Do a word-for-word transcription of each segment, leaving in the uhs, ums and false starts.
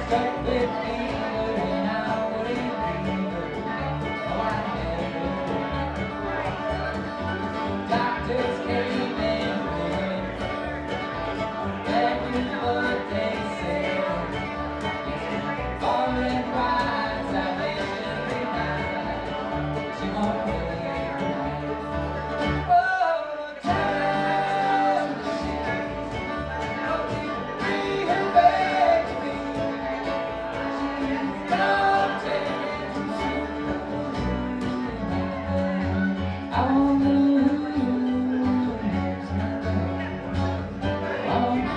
Stuck with fever and I wouldn't leave her. Oh, I had her. Doctors came and went, begging for what they said. Foreign wine, salvation denied. She won't make it right. Oh, time machine, oh, bring her back to me. She's not taken too soon. I won't lose my love. I won't.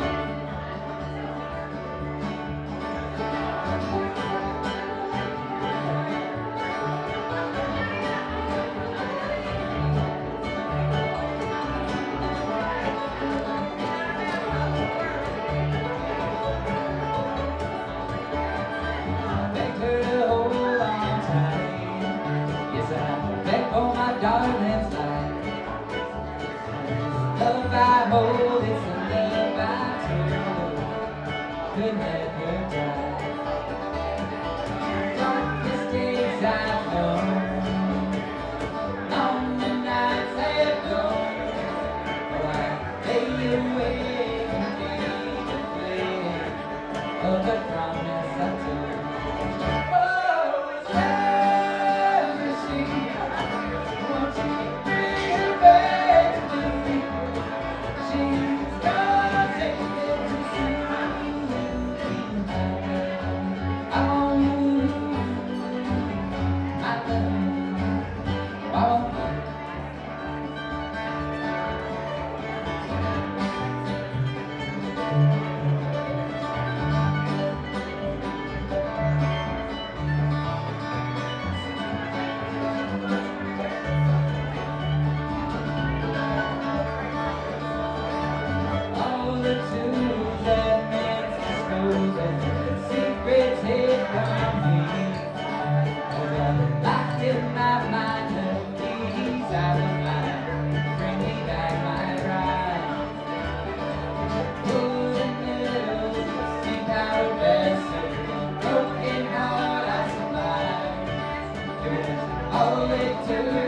Begged her to hold on tight. Yes, I begged for my darling's life. Love I hold, it's the love I told. Could let her die. Darkest days I've known, lonely nights have gone. Oh, I lay awake and dream of flame of the promise I took. Oh, time machine, won't you bring her back to me? She's gonna take it too soon. I won't lose my love. I won't lose. All the tools that men dispose of, secrets hid from me. Oh, I locked in my mind, the keys out of mine, bring me back my ride. Wooden needles, steam powder vessel, broken heart I survived. It was all it took.